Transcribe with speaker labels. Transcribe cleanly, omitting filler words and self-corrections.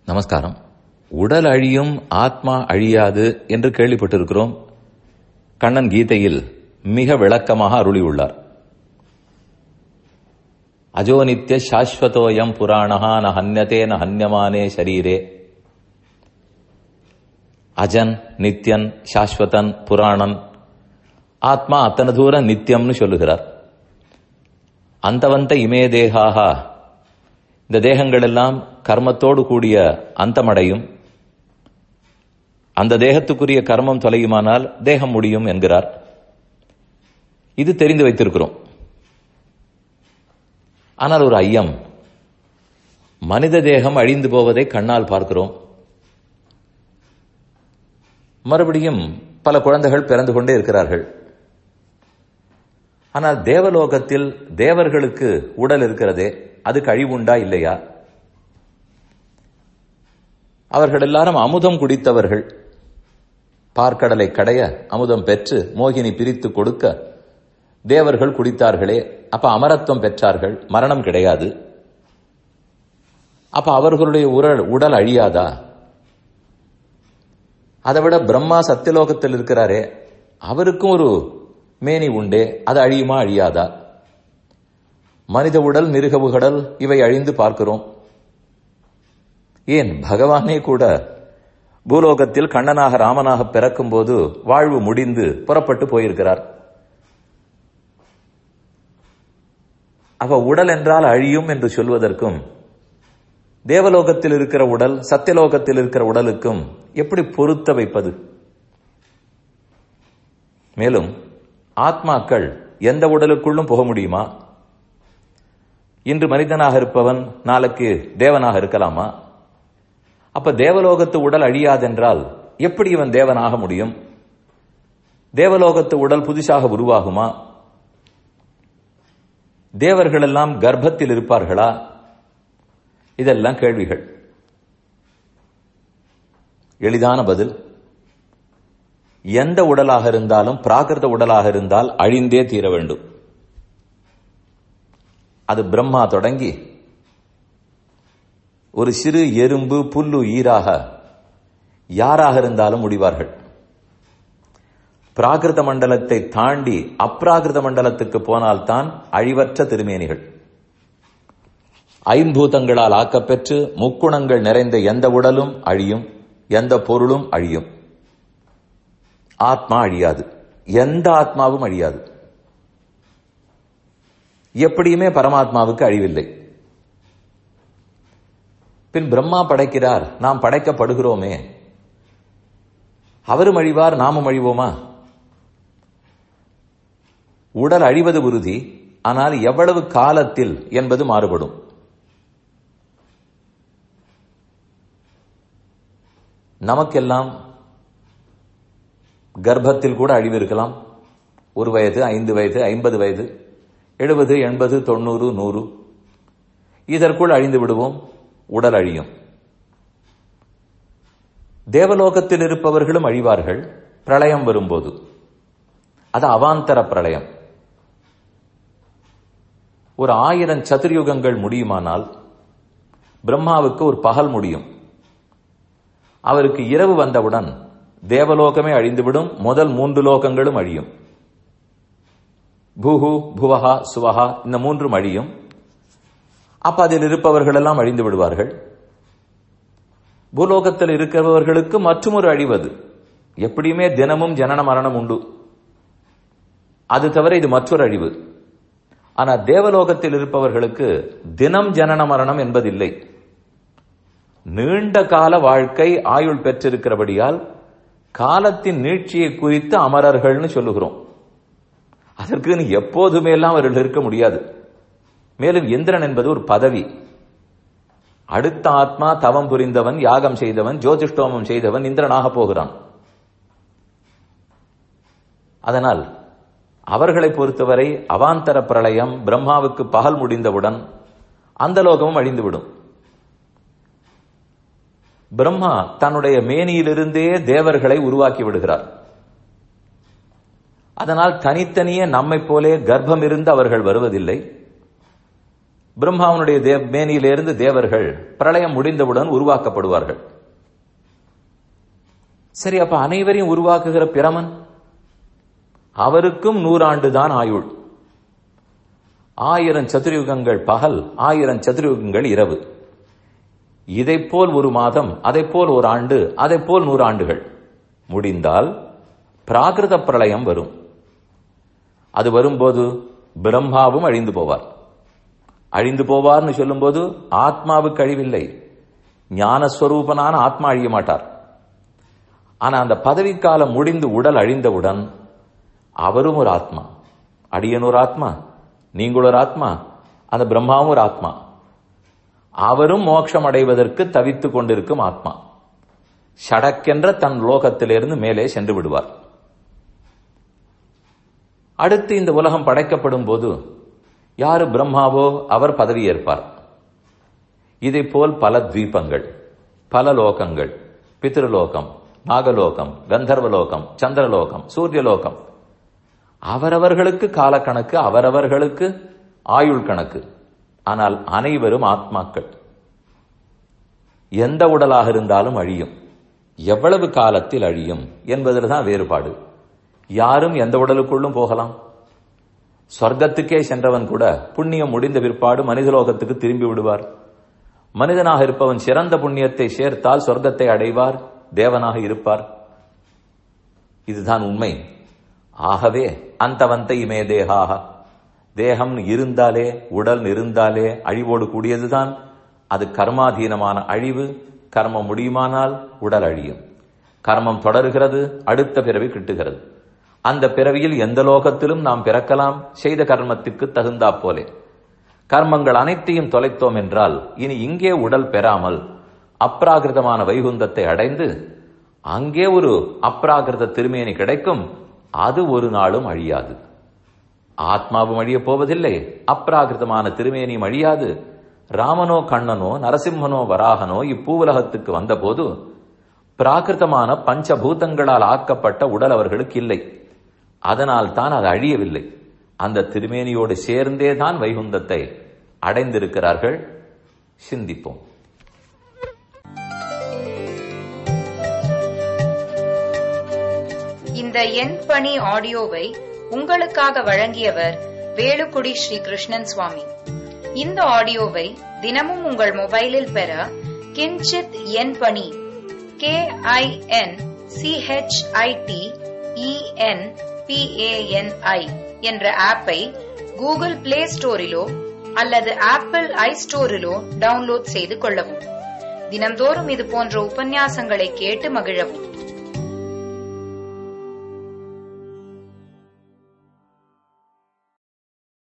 Speaker 1: நமஸ்காரம். உடல் அழியும், ஆத்மா அழியாது என்று கேள்விப்பட்டிருக்கிறோம். கண்ணன் கீதையில் மிக விளக்கமாக அருளியுள்ளார். அஜோ நித்ய சாஸ்வதோயம் புராணஹா ந ஹன்யதே ந ஹன்யமானே ஷரீரே. அஜன், நித்யன், சாஸ்வதன், புராணன், ஆத்மா அத்தனை தூரம் நித்தியம்னு சொல்லுகிறார். அந்தவந்த இமே தேகாக, இந்த தேகங்கள் எல்லாம் கர்மத்தோடு கூடிய அந்தமடையும். அந்த தேகத்துக்குரிய கர்மம் தொலையுமானால் தேகம் முடியும் என்கிறார். இது தெரிந்து வைத்திருக்கிறோம். ஆனால் ஒரு ஐயம், மனித தேகம் அழிந்து போவதை கண்ணால் பார்க்கிறோம். மறுபடியும் பல குழந்தைகள் பிறந்து கொண்டே இருக்கிறார்கள். ஆனால் தேவலோகத்தில் தேவர்களுக்கு உடல் இருக்கிறதே, அதுக்கு அழிவுண்டா இல்லையா? அவர்கள் எல்லாரும் அமுதம் குடித்தவர்கள். பார்க்கடலை கடைய அமுதம் பெற்று மோகினி பிரித்து கொடுக்க தேவர்கள் குடித்தார்களே, அப்ப அமரத்துவம் பெற்றார்கள், மரணம் கிடையாது. அப்ப அவர்களுடைய உடல் அழியாதா? அதைவிட பிரம்மா சத்தியலோகத்தில் இருக்கிறாரே, அவருக்கும் ஒரு மேனி உண்டே, அது அழியுமா அழியாதா? மனித உடல், மிருக உடல் இவை அழிந்து பார்க்கிறோம். ஏன் பகவானே கூட பூலோகத்தில் கண்ணனாக ராமனாக பிறக்கும் போது வாழ்வு முடிந்து புறப்பட்டு போயிருக்கிறார். அவ உடல் என்றால் அழியும் என்று சொல்வதற்கும் தேவலோகத்தில் இருக்கிற உடல் சத்தியலோகத்தில் இருக்கிற உடலுக்கும் எப்படி பொருத்த வைப்பது? மேலும் ஆத்மாக்கள் எந்த உடலுக்குள்ளும் போக முடியுமா? இன்று மனிதனாக இருப்பவன் நாளைக்கு தேவனாக இருக்கலாமா? அப்ப தேவலோகத்து உடல் அழியாதென்றால் எப்படி இவன் தேவனாக முடியும்? தேவலோகத்து உடல் புதுசாக உருவாகுமா? தேவர்கள் எல்லாம் கர்ப்பத்தில் இருப்பார்களா? இதெல்லாம் கேள்விகள். எளிதான பதில், எந்த உடலாக இருந்தாலும் பிராகிருத உடலாக இருந்தால் அழிந்தே தீர வேண்டும். அது பிரம்மா தொடங்கி ஒரு சிறு எறும்பு, புல்லு, ஈராக யாராக இருந்தாலும் முடிவார்கள். பிராகிருத மண்டலத்தை தாண்டி அப்ராகிருத மண்டலத்துக்கு போனால்தான் அழிவற்ற திருமேனிகள். ஐம்பூதங்களால் ஆக்கப்பெற்று முக்குணங்கள் நிறைந்த எந்த உடலும் அழியும், எந்த பொருளும் அழியும். ஆத்மா அழியாது, எந்த ஆத்மாவும் அழியாது. எப்படியுமே பரமாத்மாவுக்கு அழிவில்லை. பின் பிரம்மா படைக்கிறார், நாம் படைக்கப்படுகிறோமே, அவரும் அழிவார், நாமும் அழிவோமா? உடல் அழிவது உறுதி, ஆனால் எவ்வளவு காலத்தில் என்பது மாறுபடும். நமக்கெல்லாம் கர்ப்பத்தில் கூட அழிவு இருக்கலாம். 1 வயது, 5 வயது, 50 வயது, 70, 80, 90, 100 இதற்குள் அழிந்து விடுவோம். உடல் அழியும். தேவலோகத்தில் இருப்பவர்களும் அழிவார்கள் பிரளயம் வரும்போது. அது அவாந்தர பிரளயம். ஒரு 1000 சதுர்யுகங்கள் முடியுமானால் பிரம்மாவுக்கு ஒரு பகல் முடியும். அவருக்கு இரவு வந்தவுடன் தேவலோகமே அழிந்துவிடும். முதல் 3 லோகங்களும் அழியும். பூஹு, புவஹா, சுவஹா இந்த 3 அழியும். அப்ப அதில் இருப்பவர்கள் எல்லாம் அழிந்து விடுவார்கள். பூலோகத்தில் இருக்கிறவர்களுக்கு மற்றொரு அழிவது. எப்படியுமே தினமும் ஜனன மரணம் உண்டு. அது தவிர இது மற்றொரு அழிவு. ஆனால் தேவலோகத்தில் இருப்பவர்களுக்கு தினம் ஜனன மரணம் என்பதில்லை. நீண்ட கால வாழ்க்கை, ஆயுள் பெற்றிருக்கிறபடியால் காலத்தின் நீட்சியை குறித்து அமரர்கள்னு சொல்லுகிறோம். அதற்கு எப்போதுமே எல்லாம் அவர்கள் இருக்க முடியாது. மேலும் இந்திரன் என்பது ஒரு பதவி. அடுத்த ஆத்மா தவம் புரிந்தவன், யாகம் செய்தவன், ஜோதிஷ்டோமம் செய்தவன் இந்திரனாக போகிறான். அதனால் அவர்களை பொறுத்தவரை அவாந்தர பிரளயம், பிரம்மாவுக்கு பகல் முடிந்தவுடன் அந்த லோகமும் அழிந்துவிடும். பிரம்மா தன்னுடைய மேனியிலிருந்தே தேவர்களை உருவாக்கி விடுகிறார். அதனால் தனித்தனியே நம்மை போலே கர்ப்பம் இருந்து அவர்கள் வருவதில்லை. பிரம்மாவனுடைய மேனியிலிருந்து தேவர்கள் பிரளயம் முடிந்தவுடன் உருவாக்கப்படுவார்கள். சரி, அப்ப அனைவரையும் உருவாக்குகிற பிரமன், அவருக்கும் 100 ஆண்டுதான் ஆயுள். 1000 சதுர்யுகங்கள் பகல், 1000 சதுர்யுகங்கள் இரவு. இதைப்போல் ஒரு மாதம், அதைப்போல் ஒரு ஆண்டு, அதைப்போல் 100 ஆண்டுகள் முடிந்தால் பிராகிருத பிரளயம் வரும். அது வரும்போது பிரம்மாவும் அழிந்து போவார். அழிந்து போவார்னு சொல்லும் போது ஆத்மாவுக்கு அழிவில்லை, ஞானஸ்வரூபனான ஆத்மா அழிய மாட்டார். ஆனா அந்த பதவிக்காலம் முடிந்து உடல் அழிந்தவுடன் அவரும் ஒரு ஆத்மா, அடியன் ஒரு ஆத்மா, நீங்கள் ஒரு ஆத்மா, அந்த பிரம்மாவும் ஒரு ஆத்மா, அவரும் மோட்சம் அடைவதற்கு தவித்துக் கொண்டிருக்கும் ஆத்மா ஷடக்கென்ற தன் லோகத்திலிருந்து மேலே சென்று விடுவார். அடுத்து இந்த உலகம் படைக்கப்படும் போது யாரு பிரம்மாவோ அவர் பதவி ஏற்பார். இதை போல் பல தீபங்கள், பல லோகங்கள், பித்ருலோகம், நாகலோகம், கந்தர்வலோகம், சந்திரலோகம், சூரியலோகம், அவரவர்களுக்கு காலக்கணக்கு, அவரவர்களுக்கு ஆயுள் கணக்கு. ஆனால் அனைவரும் ஆத்மாக்கள். எந்த உடலாக இருந்தாலும் அழியும். எவ்வளவு காலத்தில் அழியும் என்பதில் தான் வேறுபாடு. யாரும் எந்த உடலுக்குள்ளும் போகலாம். சொர்க்கத்துக்கே சென்றவன் கூட புண்ணியம் முடிந்த பிற்பாடு மனிதலோகத்துக்கு திரும்பி விடுவார். மனிதனாக இருப்பவன் சிறந்த புண்ணியத்தை சேர்த்தால் சொர்க்கத்தை அடைவார், தேவனாக இருப்பார். இதுதான் உண்மை. ஆகவே அந்தவந்த இமே தேகாக, தேகம் இருந்தாலே, உடல் இருந்தாலே அழிவோடு கூடியதுதான். அது கர்மாதீனமான அழிவு. கர்மம் முடியுமானால் உடல் அழியும். கர்மம் தொடர்கிறது, அடுத்த பிறவி கிட்டுகிறது. அந்த பிறவியில் எந்த லோகத்திலும் நாம் பிறக்கலாம், செய்த கர்மத்திற்கு தகுந்தா போலே. கர்மங்கள் அனைத்தையும் தொலைத்தோம் என்றால் இனி இங்கே உடல் பெறாமல் அப்ராகிருதமான வைகுந்தத்தை அடைந்து அங்கே ஒரு அப்ராகிருத திருமேனி கிடைக்கும். அது ஒரு நாளும் அழியாது. ஆத்மாவும் அழியப் போவதில்லை, அப்ராகிருதமான திருமேனியும் அழியாது. ராமனோ கண்ணனோ நரசிம்மனோ வராகனோ இப்பூவுலகத்துக்கு வந்தபோது பிராகிருதமான பஞ்சபூதங்களால் ஆக்கப்பட்ட உடல் அவர்களுக்கு இல்லை. அதனால் தான் அது அழியவில்லை. அந்த திருமேனியோடு சேர்ந்தே தான் வைகுந்தத்தை அடைந்திருக்கிறார்கள். சிந்திப்போம்.
Speaker 2: இந்த என் பணி ஆடியோவை உங்களுக்காக வழங்கியவர் வேலுக்குடி ஸ்ரீ கிருஷ்ணன் சுவாமி. இந்த ஆடியோவை தினமும் உங்கள் மொபைலில் பெற கிஞ்சித் என் பணி KINCHITENPANI என்ற ஆப்பை கூகுள் பிளே ஸ்டோரிலோ அல்லது ஆப்பிள் ஐஸ்டோரிலோ டவுன்லோட் செய்து கொள்ளவும். தினம்தோறும் இது போன்ற உபன்யாசங்களை கேட்டு மகிழவும்.